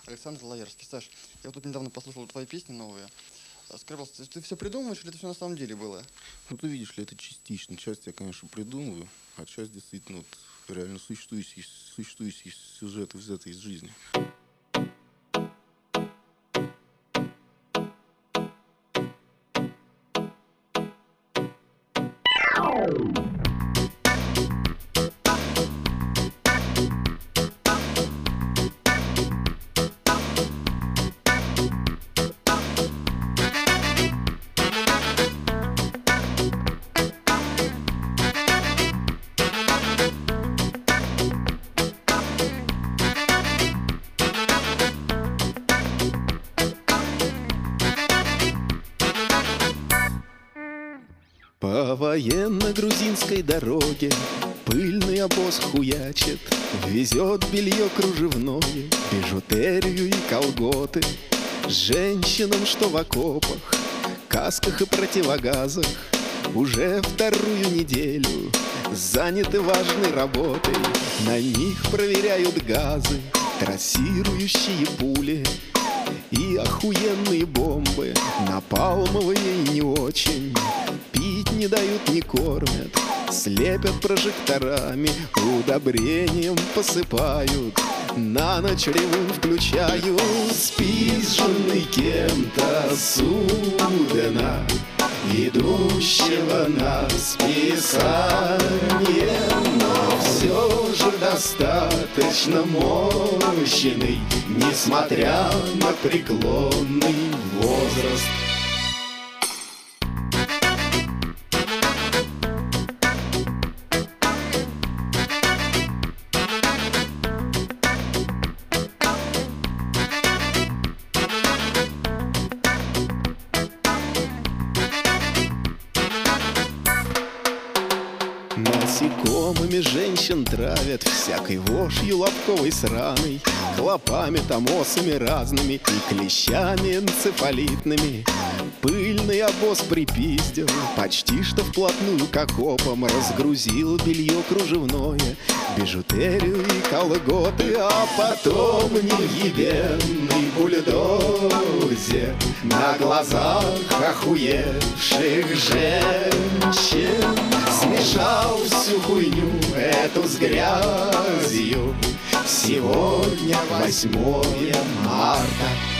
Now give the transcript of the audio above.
Александр Лаерский. Саш, я вот тут недавно послушал твои песни новые. Скажи, пожалуйста, ты все придумываешь или это все на самом деле было? Ну, ты видишь ли, это частично. Часть я, конечно, придумываю, а часть действительно вот, реально существующие сюжеты, взятые из жизни. По военно-грузинской дороге пыльный обоз хуячит, везет белье кружевное, бижутерию и колготы. Женщинам, что в окопах, касках и противогазах, уже вторую неделю заняты важной работой. На них проверяют газы, трассирующие пули и охуенные бомбы, напалмовые и не очень. Пить не дают, не кормят, слепят прожекторами, удобрением посыпают, на ночь ревун включают. Спизженный кем-то судна, идущего на списание, но все же достаточно мощный, несмотря на преклонный возраст. Насекомыми женщин травят, всякой вошью лобковой сраной, клопами, томосами разными и клещами энцефалитными. Пыльный обоз припиздил, почти что вплотную к окопам, разгрузил белье кружевное, бижутерию и колготы, а потом невъебенный бульдозер на глазах охуевших женщин смешал всю хуйню эту с грязью. Сегодня 8 марта.